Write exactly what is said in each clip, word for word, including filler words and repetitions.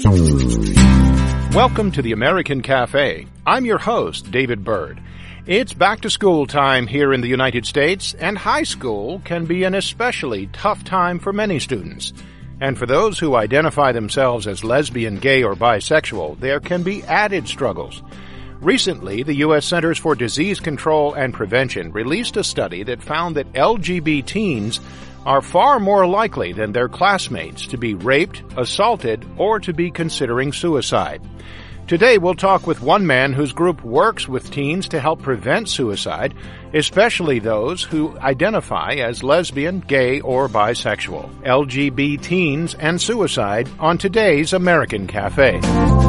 Welcome to the American Cafe. I'm your host, David Byrd. It's back to school time here in the United States, and high school can be an especially tough time for many students. And for those who identify themselves as lesbian, gay, or bisexual, there can be added struggles. Recently, the U S Centers for Disease Control and Prevention released a study that found that L G B T teens are far more likely than their classmates to be raped, assaulted, or to be considering suicide. Today, we'll talk with one man whose group works with teens to help prevent suicide, especially those who identify as lesbian, gay, or bisexual. L G B T teens and suicide on today's American Cafe.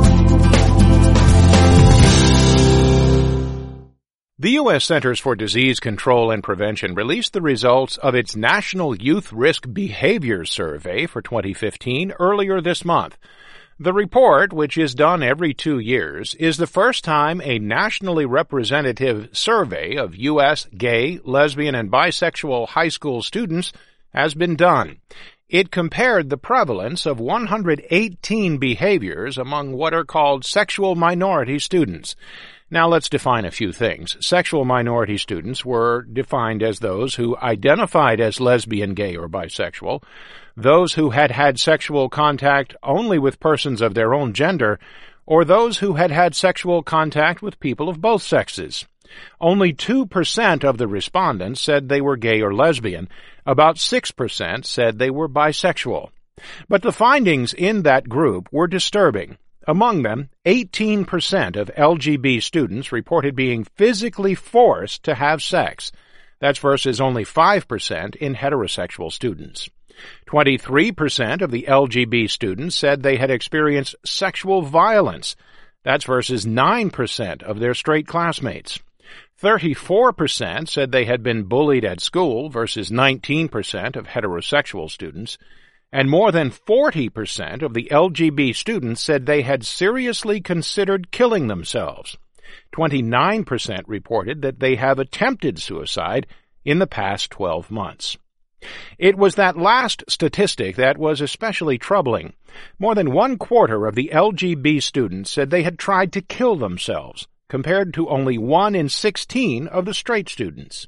The U S Centers for Disease Control and Prevention released the results of its National Youth Risk Behavior Survey for twenty fifteen earlier this month. The report, which is done every two years, is the first time a nationally representative survey of U S gay, lesbian, and bisexual high school students has been done. It compared the prevalence of one hundred eighteen behaviors among what are called sexual minority students. Now let's define a few things. Sexual minority students were defined as those who identified as lesbian, gay, or bisexual, those who had had sexual contact only with persons of their own gender, or those who had had sexual contact with people of both sexes. Only two percent of the respondents said they were gay or lesbian. About six percent said they were bisexual. But the findings in that group were disturbing. Among them, eighteen percent of L G B T students reported being physically forced to have sex. That's versus only five percent in heterosexual students. twenty-three percent of the L G B T students said they had experienced sexual violence. That's versus nine percent of their straight classmates. thirty-four percent said they had been bullied at school versus nineteen percent of heterosexual students. And more than forty percent of the L G B T students said they had seriously considered killing themselves. twenty-nine percent reported that they have attempted suicide in the past twelve months. It was that last statistic that was especially troubling. More than one quarter of the L G B T students said they had tried to kill themselves, compared to only one in sixteen of the straight students.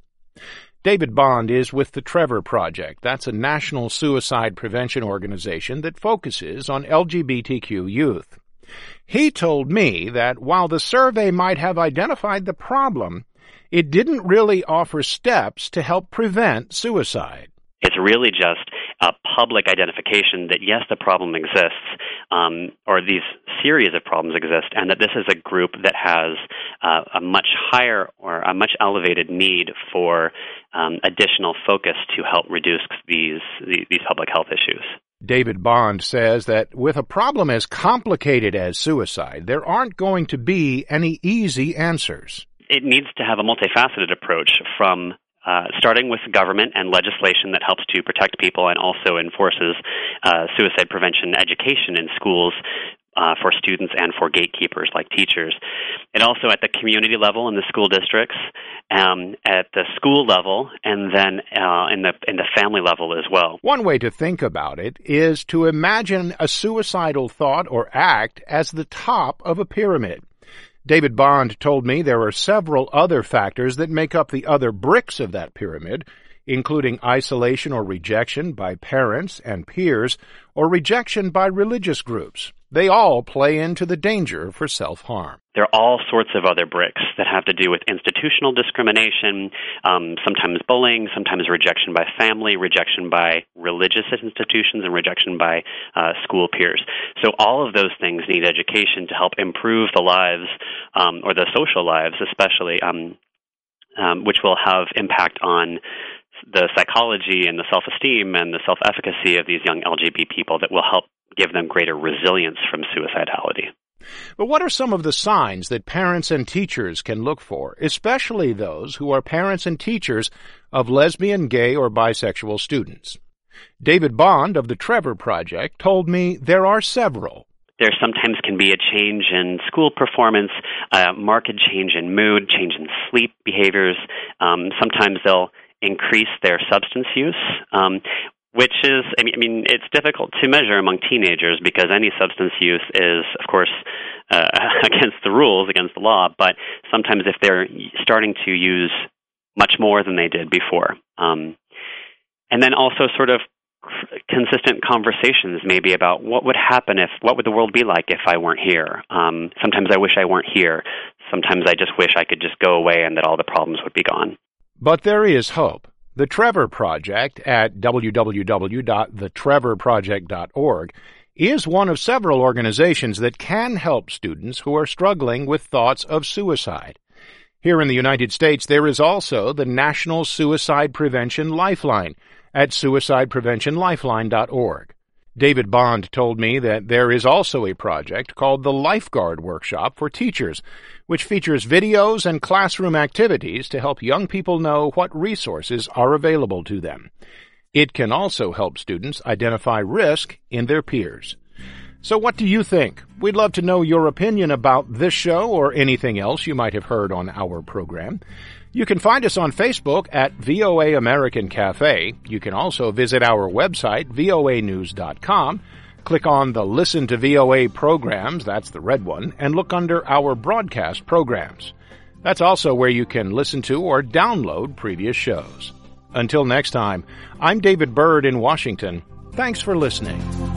David Bond is with the Trevor Project. That's a national suicide prevention organization that focuses on L G B T Q youth. He told me that while the survey might have identified the problem, it didn't really offer steps to help prevent suicide. It's really just a public identification that, yes, the problem exists, um, or these series of problems exist, and that this is a group that has uh, a much higher or a much elevated need for um, additional focus to help reduce these, these public health issues. David Bond says that with a problem as complicated as suicide, there aren't going to be any easy answers. It needs to have a multifaceted approach from Uh, starting with government and legislation that helps to protect people and also enforces uh, suicide prevention education in schools uh, for students and for gatekeepers like teachers. And also at the community level in the school districts, um, at the school level, and then uh, in the in the family level as well. One way to think about it is to imagine a suicidal thought or act as the top of a pyramid. David Bond told me there are several other factors that make up the other bricks of that pyramid, including isolation or rejection by parents and peers, or rejection by religious groups. They all play into the danger for self-harm. There are all sorts of other bricks that have to do with institutional discrimination, um, sometimes bullying, sometimes rejection by family, rejection by religious institutions, and rejection by uh, school peers. So all of those things need education to help improve the lives, um, or the social lives especially, um, um, which will have impact on the psychology and the self-esteem and the self-efficacy of these young L G B T people that will help give them greater resilience from suicidality. But what are some of the signs that parents and teachers can look for, especially those who are parents and teachers of lesbian, gay, or bisexual students? David Bond of the Trevor Project told me there are several. There sometimes can be a change in school performance, a marked change in mood, change in sleep behaviors. Um, sometimes they'll increase their substance use. Um, which is, I mean, I mean, it's difficult to measure among teenagers because any substance use is, of course, uh, against the rules, against the law, but sometimes if they're starting to use much more than they did before. Um, and then also sort of consistent conversations maybe about what would happen if, what would the world be like if I weren't here? Um, sometimes I wish I weren't here. Sometimes I just wish I could just go away and that all the problems would be gone. But there is hope. The Trevor Project at w w w dot the trevor project dot org is one of several organizations that can help students who are struggling with thoughts of suicide. Here in the United States, there is also the National Suicide Prevention Lifeline at suicide prevention lifeline dot org. David Bond told me that there is also a project called the Lifeguard Workshop for Teachers, which features videos and classroom activities to help young people know what resources are available to them. It can also help students identify risk in their peers. So what do you think? We'd love to know your opinion about this show or anything else you might have heard on our program. You can find us on Facebook at V O A American Cafe. You can also visit our website, V O A news dot com. Click on the Listen to V O A programs, that's the red one, and look under our broadcast programs. That's also where you can listen to or download previous shows. Until next time, I'm David Byrd in Washington. Thanks for listening.